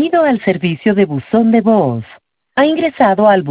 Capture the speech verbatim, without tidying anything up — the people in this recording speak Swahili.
Bienvenido al servicio de buzón de voz. Ha ingresado al